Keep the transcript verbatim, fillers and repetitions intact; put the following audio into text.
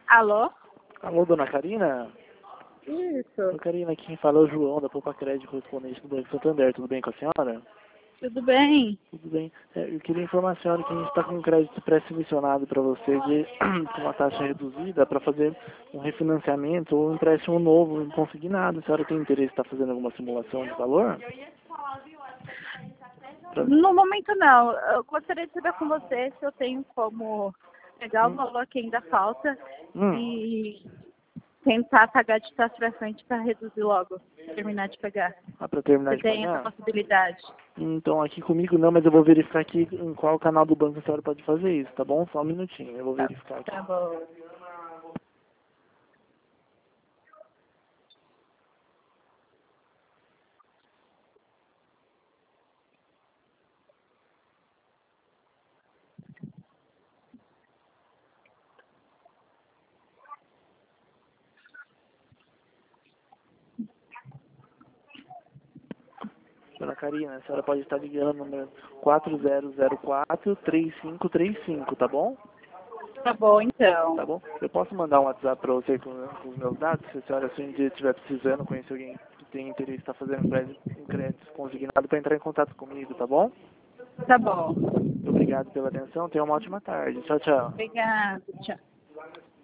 Alô? Alô, dona Karina? Isso. Dona Karina, quem fala é o João, da Poupa Crédito, correspondente do Banco Santander. Tudo bem com a senhora? Tudo bem? Tudo bem. É, eu queria informar a senhora que a gente está com um crédito pré-selecionado para você de, com uma taxa reduzida para fazer um refinanciamento ou um empréstimo novo consignado. A senhora tem interesse em estar fazendo alguma simulação de valor? Pra... No momento não. Eu gostaria de saber com você se eu tenho como pegar o Hum. valor que ainda falta Hum. e tentar pagar de trás para frente para reduzir logo, terminar de pagar. Ah, para terminar Você de tem essa pagar? possibilidade? Então, aqui comigo não, mas eu vou verificar aqui em qual canal do banco a senhora pode fazer isso, tá bom? Só um minutinho, eu vou Tá, verificar aqui. tá bom. Dona Karina, a senhora pode estar ligando no número quatro zero zero quatro, três cinco três cinco, tá bom? Tá bom, então. Tá bom? Eu posso mandar um WhatsApp para você com, com os meus dados, se a senhora se um dia estiver precisando, conhecer alguém que tem interesse em estar fazendo um crédito, um crédito consignado para entrar em contato comigo, tá bom? Tá bom. Muito obrigado pela atenção, tenha uma ótima tarde. Tchau, tchau. Obrigada. Tchau.